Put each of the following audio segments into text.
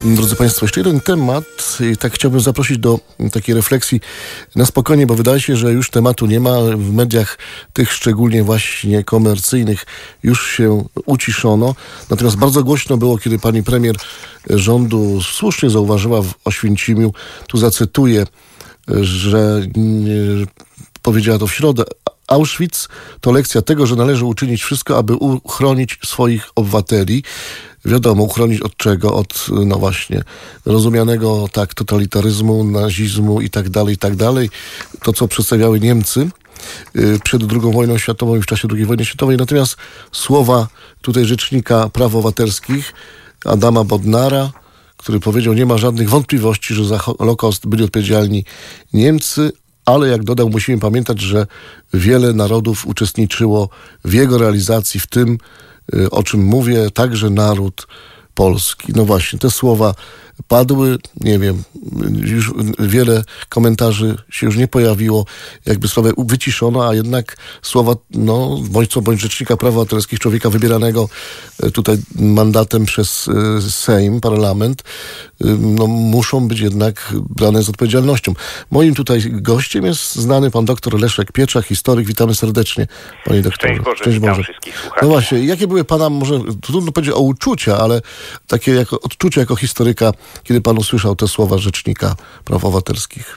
Drodzy Państwo, jeszcze jeden temat i tak chciałbym zaprosić do takiej refleksji na spokojnie, bo wydaje się, że już tematu nie ma. W mediach tych szczególnie właśnie komercyjnych już się uciszono. Natomiast bardzo głośno było, kiedy pani premier rządu słusznie zauważyła w Oświęcimiu, tu zacytuję, że powiedziała to w środę: Auschwitz to lekcja tego, że należy uczynić wszystko, aby uchronić swoich obywateli. Wiadomo, uchronić od czego? Od, no właśnie, rozumianego tak totalitaryzmu, nazizmu i tak dalej. To, co przedstawiały Niemcy przed II wojną światową i w czasie II wojny światowej. Natomiast słowa tutaj rzecznika praw obywatelskich Adama Bodnara, który powiedział: nie ma żadnych wątpliwości, że za Holokaust byli odpowiedzialni Niemcy, ale jak dodał, musimy pamiętać, że wiele narodów uczestniczyło w jego realizacji, w tym, o czym mówię, także naród polski. No właśnie, te słowa padły, nie wiem, już wiele komentarzy się już nie pojawiło, jakby sprawę wyciszono, a jednak słowa, no, bądź rzecznika praw obywatelskich, człowieka wybieranego tutaj mandatem przez Sejm, parlament, no, muszą być jednak brane z odpowiedzialnością. Moim tutaj gościem jest znany pan doktor Leszek Pieczak, historyk. Witamy serdecznie, panie doktorze. Szczęść Boże. Wszystkich słuchaczy. No właśnie, jakie były pana, może trudno powiedzieć o uczucia, ale takie jako odczucia jako historyka, kiedy pan usłyszał te słowa rzecznika praw obywatelskich?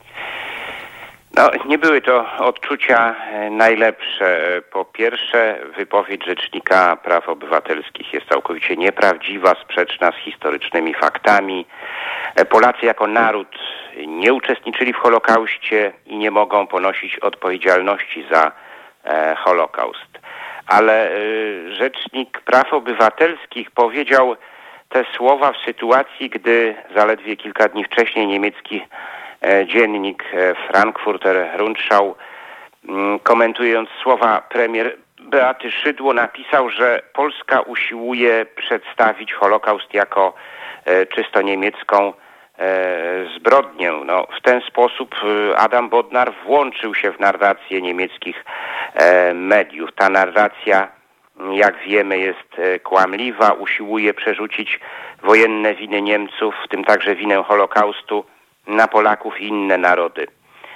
No, nie były to odczucia najlepsze. Po pierwsze, wypowiedź rzecznika praw obywatelskich jest całkowicie nieprawdziwa, sprzeczna z historycznymi faktami. Polacy jako naród nie uczestniczyli w Holokauście i nie mogą ponosić odpowiedzialności za Holokaust. Ale rzecznik praw obywatelskich powiedział te słowa w sytuacji, gdy zaledwie kilka dni wcześniej niemiecki dziennik Frankfurter Rundschau, komentując słowa premier Beaty Szydło, napisał, że Polska usiłuje przedstawić Holokaust jako czysto niemiecką zbrodnię. No, w ten sposób Adam Bodnar włączył się w narrację niemieckich mediów. Ta narracja, jak wiemy, jest kłamliwa, usiłuje przerzucić wojenne winy Niemców, w tym także winę Holokaustu, na Polaków i inne narody.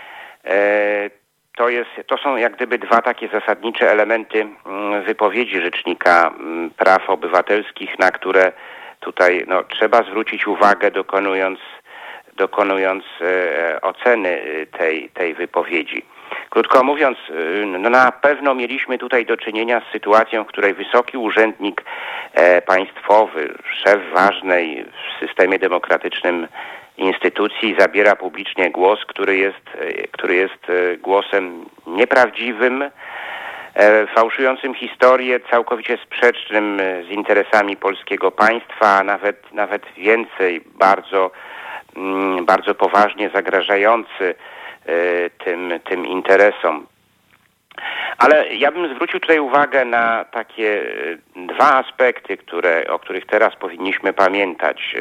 To są jak gdyby dwa takie zasadnicze elementy wypowiedzi rzecznika praw obywatelskich, na które tutaj trzeba zwrócić uwagę, dokonując oceny tej wypowiedzi. Krótko mówiąc, na pewno mieliśmy tutaj do czynienia z sytuacją, w której wysoki urzędnik państwowy, szef ważnej w systemie demokratycznym instytucji zabiera publicznie głos, który jest głosem nieprawdziwym, fałszującym historię, całkowicie sprzecznym z interesami polskiego państwa, a nawet więcej, bardzo poważnie zagrażający tym interesom. Ale ja bym zwrócił tutaj uwagę na takie dwa aspekty, o których teraz powinniśmy pamiętać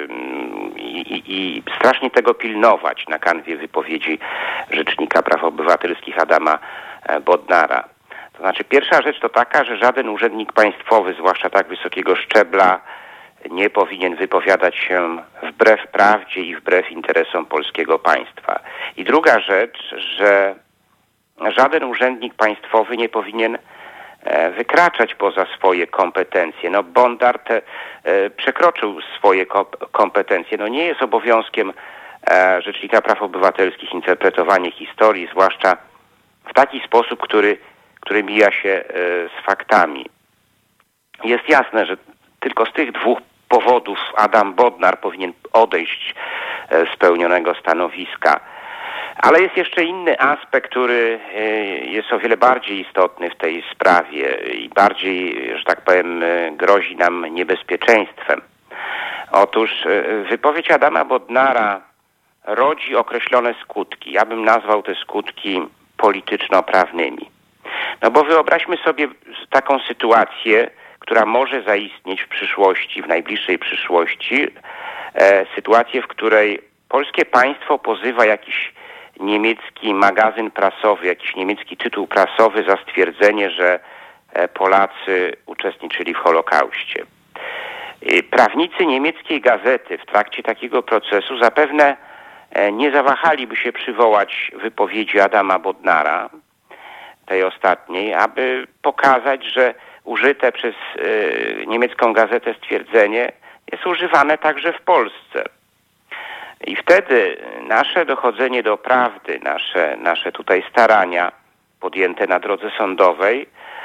i strasznie tego pilnować na kanwie wypowiedzi rzecznika praw obywatelskich Adama Bodnara. To znaczy, pierwsza rzecz to taka, że żaden urzędnik państwowy, zwłaszcza tak wysokiego szczebla, nie powinien wypowiadać się wbrew prawdzie i wbrew interesom polskiego państwa. I druga rzecz, że żaden urzędnik państwowy nie powinien wykraczać poza swoje kompetencje. Bodnar przekroczył swoje kompetencje. Nie jest obowiązkiem rzecznika praw obywatelskich interpretowanie historii, zwłaszcza w taki sposób, który mija się z faktami. Jest jasne, że tylko z tych dwóch powodów Adam Bodnar powinien odejść z pełnionego stanowiska. Ale jest jeszcze inny aspekt, który jest o wiele bardziej istotny w tej sprawie i bardziej, że tak powiem, grozi nam niebezpieczeństwem. Otóż wypowiedź Adama Bodnara rodzi określone skutki. Ja bym nazwał te skutki polityczno-prawnymi. Bo wyobraźmy sobie taką sytuację, która może zaistnieć w przyszłości, w najbliższej przyszłości. Sytuację, w której polskie państwo pozywa jakiś niemiecki magazyn prasowy, jakiś niemiecki tytuł prasowy za stwierdzenie, że Polacy uczestniczyli w Holokauście. Prawnicy niemieckiej gazety w trakcie takiego procesu zapewne nie zawahaliby się przywołać wypowiedzi Adama Bodnara, tej ostatniej, aby pokazać, że użyte przez niemiecką gazetę stwierdzenie jest używane także w Polsce. I wtedy nasze dochodzenie do prawdy, nasze tutaj starania podjęte na drodze sądowej,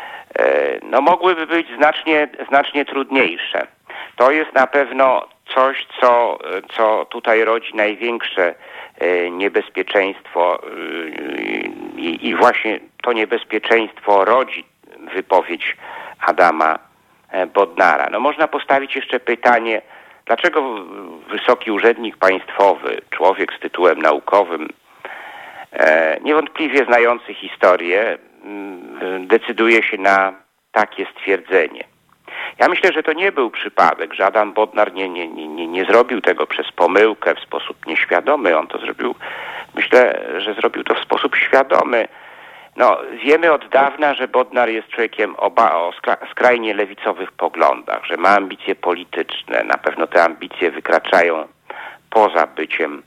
mogłyby być znacznie trudniejsze. To jest na pewno coś, co tutaj rodzi największe niebezpieczeństwo i właśnie to niebezpieczeństwo rodzi wypowiedź Adama Bodnara. Można postawić jeszcze pytanie, dlaczego wysoki urzędnik państwowy, człowiek z tytułem naukowym, niewątpliwie znający historię, decyduje się na takie stwierdzenie. Ja myślę, że to nie był przypadek, że Adam Bodnar nie zrobił tego przez pomyłkę w sposób nieświadomy. On to zrobił, myślę, że zrobił to w sposób świadomy. Wiemy od dawna, że Bodnar jest człowiekiem o skrajnie lewicowych poglądach, że ma ambicje polityczne. Na pewno te ambicje wykraczają poza byciem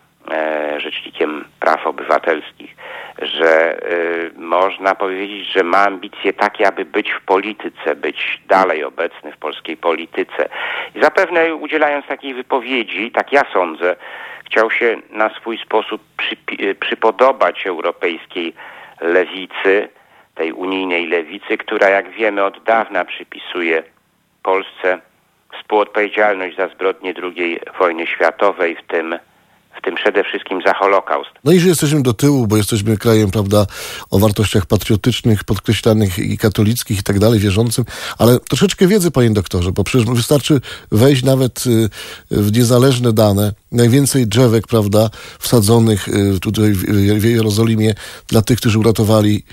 rzecznikiem praw obywatelskich, że można powiedzieć, że ma ambicje takie, aby być w polityce, być dalej obecny w polskiej polityce. I zapewne udzielając takiej wypowiedzi, tak ja sądzę, chciał się na swój sposób przypodobać europejskiej lewicy, tej unijnej lewicy, która, jak wiemy, od dawna przypisuje Polsce współodpowiedzialność za zbrodnie II wojny światowej, w tym przede wszystkim za Holokaust. I że jesteśmy do tyłu, bo jesteśmy krajem, prawda, o wartościach patriotycznych, podkreślanych i katolickich i tak dalej, wierzącym, ale troszeczkę wiedzy, panie doktorze, bo przecież wystarczy wejść nawet w niezależne dane. Najwięcej drzewek, prawda, wsadzonych tutaj w Jerozolimie dla tych, którzy uratowali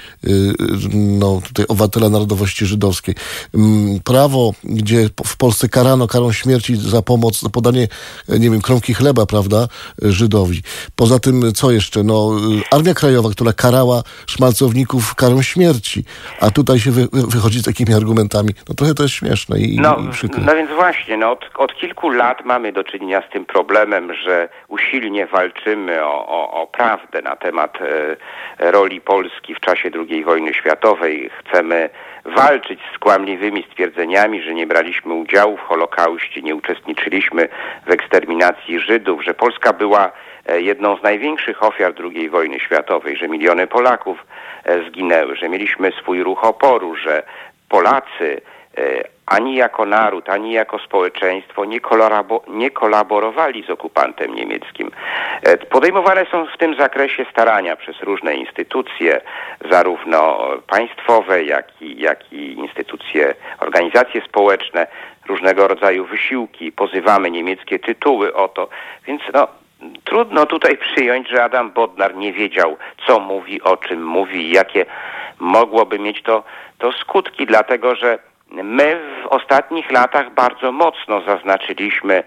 tutaj obywatela narodowości żydowskiej. Prawo, gdzie w Polsce karano karą śmierci za pomoc, za podanie, kromki chleba, prawda, Żydowi. Poza tym, co jeszcze? Armia Krajowa, która karała szmalcowników karą śmierci, a tutaj się wychodzi z takimi argumentami. Trochę to jest śmieszne i przykre. Więc właśnie, od kilku lat mamy do czynienia z tym problemem, że usilnie walczymy o prawdę na temat roli Polski w czasie II wojny światowej. Chcemy walczyć z kłamliwymi stwierdzeniami, że nie braliśmy udziału w Holokauście, nie uczestniczyliśmy w eksterminacji Żydów, że Polska była jedną z największych ofiar II wojny światowej, że miliony Polaków zginęły, że mieliśmy swój ruch oporu, że Polacy ani jako naród, ani jako społeczeństwo nie kolaborowali z okupantem niemieckim. Podejmowane są w tym zakresie starania przez różne instytucje, zarówno państwowe, jak i instytucje, organizacje społeczne, różnego rodzaju wysiłki. Pozywamy niemieckie tytuły o to. Więc trudno tutaj przyjąć, że Adam Bodnar nie wiedział, co mówi, o czym mówi i jakie mogłoby mieć to skutki, dlatego że my w ostatnich latach bardzo mocno zaznaczyliśmy,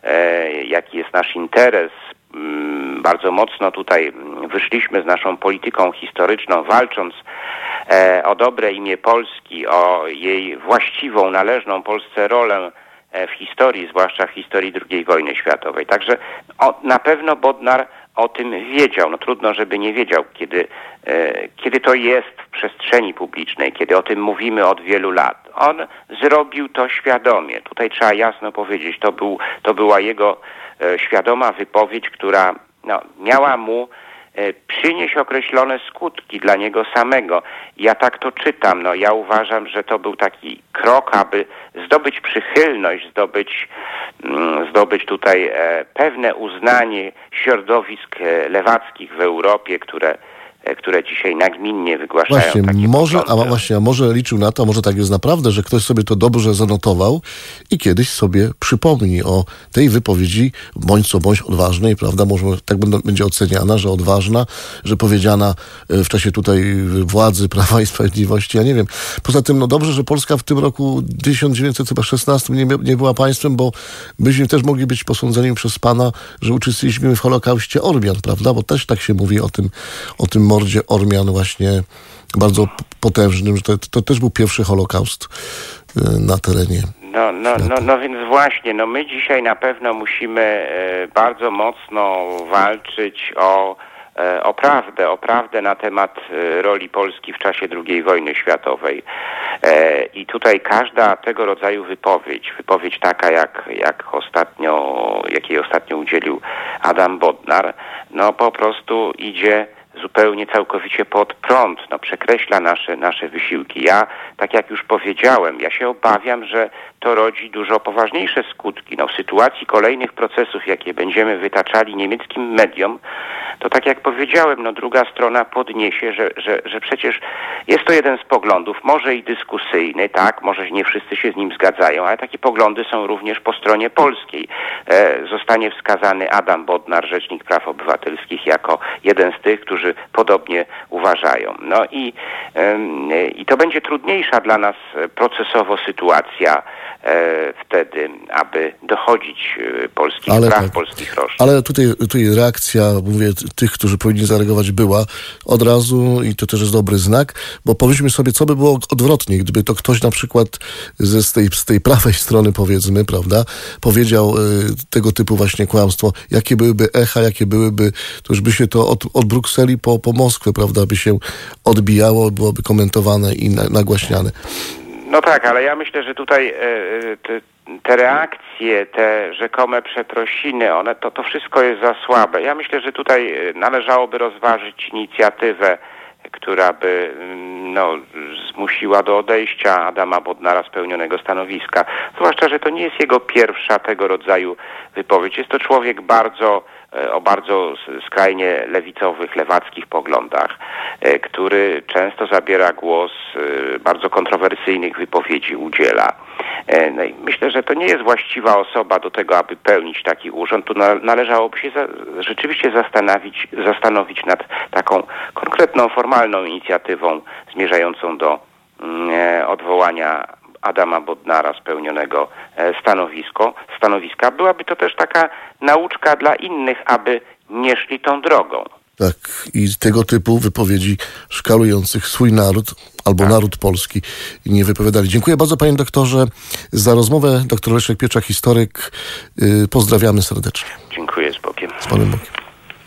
jaki jest nasz interes. Bardzo mocno tutaj wyszliśmy z naszą polityką historyczną, walcząc o dobre imię Polski, o jej właściwą, należną Polsce rolę w historii, zwłaszcza w historii II wojny światowej. Także na pewno Bodnar o tym wiedział. Trudno, żeby nie wiedział, kiedy to jest w przestrzeni publicznej, kiedy o tym mówimy od wielu lat. On zrobił to świadomie. Tutaj trzeba jasno powiedzieć, to była jego świadoma wypowiedź, która miała mu przynieść określone skutki dla niego samego. Ja tak to czytam. Ja uważam, że to był taki krok, aby zdobyć przychylność, zdobyć tutaj pewne uznanie środowisk lewackich w Europie, które dzisiaj nagminnie wygłaszają takie poglądy. A może liczył na to, może tak jest naprawdę, że ktoś sobie to dobrze zanotował i kiedyś sobie przypomni o tej wypowiedzi, bądź co bądź odważnej, prawda, może tak będzie oceniana, że odważna, że powiedziana w czasie tutaj władzy Prawa i Sprawiedliwości, ja nie wiem. Poza tym, dobrze, że Polska w tym roku 1916 nie była państwem, bo byśmy też mogli być posądzeni przez pana, że uczestniczyliśmy w Holokauście Ormian, prawda, bo też tak się mówi o tym mordzie Ormian właśnie bardzo potężnym, że to też był pierwszy Holokaust na terenie No więc właśnie, my dzisiaj na pewno musimy bardzo mocno walczyć o prawdę na temat roli Polski w czasie II wojny światowej. I tutaj każda tego rodzaju wypowiedź taka jakiej ostatnio udzielił Adam Bodnar, po prostu idzie zupełnie całkowicie pod prąd, przekreśla nasze wysiłki. Ja, tak jak już powiedziałem, ja się obawiam, że to rodzi dużo poważniejsze skutki. W sytuacji kolejnych procesów, jakie będziemy wytaczali niemieckim mediom, to tak jak powiedziałem, druga strona podniesie, że przecież jest to jeden z poglądów, może i dyskusyjny, tak, może nie wszyscy się z nim zgadzają, ale takie poglądy są również po stronie polskiej. Zostanie wskazany Adam Bodnar, Rzecznik Praw Obywatelskich, jako jeden z tych, którzy podobnie uważają. I to będzie trudniejsza dla nas procesowo sytuacja wtedy, aby dochodzić polskich praw, polskich roszczeń. Ale tutaj reakcja, mówię, tych, którzy powinni zareagować, była od razu i to też jest dobry znak, bo pomyślmy sobie, co by było odwrotnie, gdyby to ktoś na przykład z tej prawej strony, powiedzmy, prawda, powiedział tego typu właśnie kłamstwo, jakie byłyby echa, to już by się to od Brukseli po Moskwę, prawda, by się odbijało, byłoby komentowane i nagłaśniane. No tak, ale ja myślę, że tutaj te reakcje, te rzekome przeprosiny, to wszystko jest za słabe. Ja myślę, że tutaj należałoby rozważyć inicjatywę, która by zmusiła do odejścia Adama Bodnara z pełnionego stanowiska. Zwłaszcza, że to nie jest jego pierwsza tego rodzaju wypowiedź. Jest to człowiek o bardzo skrajnie lewicowych, lewackich poglądach, który często zabiera głos, bardzo kontrowersyjnych wypowiedzi udziela. I myślę, że to nie jest właściwa osoba do tego, aby pełnić taki urząd. Tu należałoby się rzeczywiście zastanowić nad taką konkretną, formalną inicjatywą zmierzającą do odwołania Adama Bodnara z pełnionego stanowiska. Byłaby to też taka nauczka dla innych, aby nie szli tą drogą. Tak, i tego typu wypowiedzi szkalujących swój naród albo naród polski nie wypowiadali. Dziękuję bardzo, panie doktorze, za rozmowę. Doktor Leszek Pieczak, historyk. Pozdrawiamy serdecznie. Dziękuję, z Bogiem. Z Panem Bogiem.